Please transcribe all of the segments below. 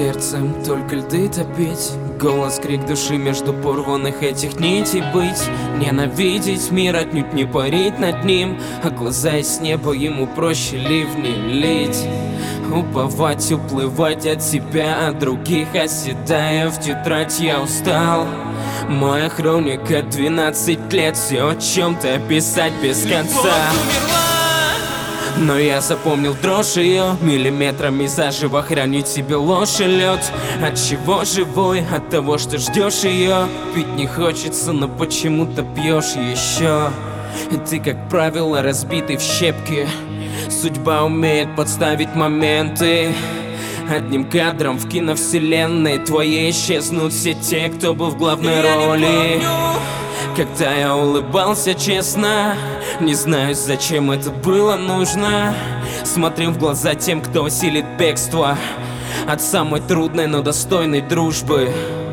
сердцем только льды топить. Голос, крик души между порванных этих нитей быть. Ненавидеть мир, отнюдь не парить над ним, а глаза из неба ему проще ливни лить. Уповать, уплывать от себя, от других, оседая в тетрадь, я устал. Моя хроника 12 лет, все о чем-то описать без конца. Но я запомнил дрожь ее, миллиметрами заживо хранить себе ложь и лед. От чего живой? От того, что ждешь ее. Пить не хочется, но почему-то пьешь еще. И ты, как правило, разбитый в щепки. Судьба умеет подставить моменты. Одним кадром в киновселенной твоей исчезнут все те, кто был в главной роли. Когда я улыбался честно, не знаю, зачем это было нужно. Смотрим в глаза тем, кто осилит бегство от самой трудной, но достойной дружбы.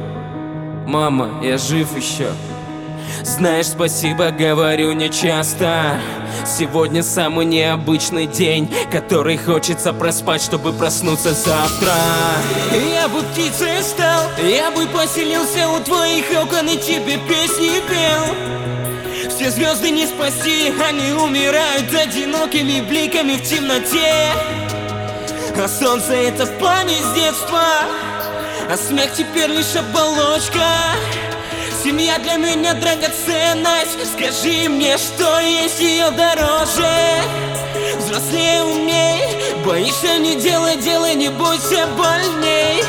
Мама, я жив еще. Знаешь, спасибо говорю нечасто. Сегодня самый необычный день, который хочется проспать, чтобы проснуться завтра. Я бы птицей стал, я бы поселился у твоих окон и тебе песни пел. Все звезды не спасти, они умирают одинокими бликами в темноте. А солнце это в память с детства, а смех теперь лишь оболочка. Семья для меня драгоценность. Скажи мне, что есть ее дороже. Взрослее, умней. Боишься, не делай, делай, не бойся больней.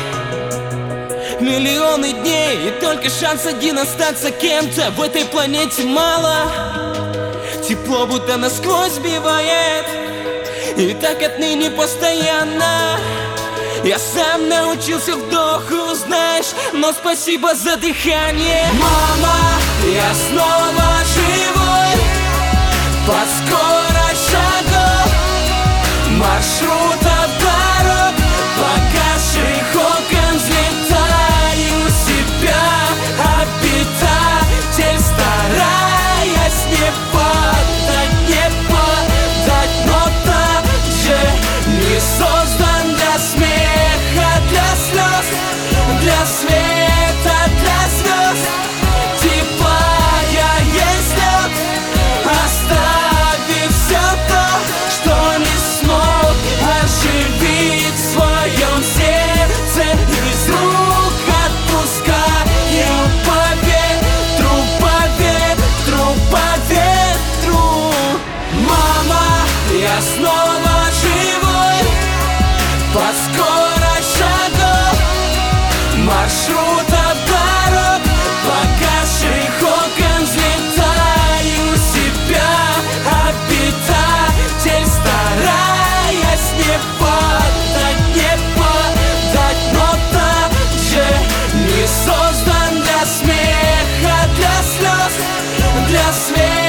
Миллионы дней, и только шанс один остаться кем-то. В этой планете мало. Тепло будто насквозь сбивает, и так отныне постоянно. Я сам научился вдоху, знаешь, но спасибо за дыхание. Мама, я снова живой, под скорость шагов, маршрутов дорог, погасших окон, взлетаю себя, обитатель, стараясь не падать, но так же не создан для смеха, для слез, для света, для звезд. Теплая есть лед, оставив все то, что не смог оживить в своем сердце. Из рук отпускаю по ветру, по ветру, по ветру. Мама, я снова живой, под скорость шагов, маршрутов дорог, погасших окон, взлетаю себя, обитатель, стараясь не падать, но так же не создан для смеха, для слез, для света.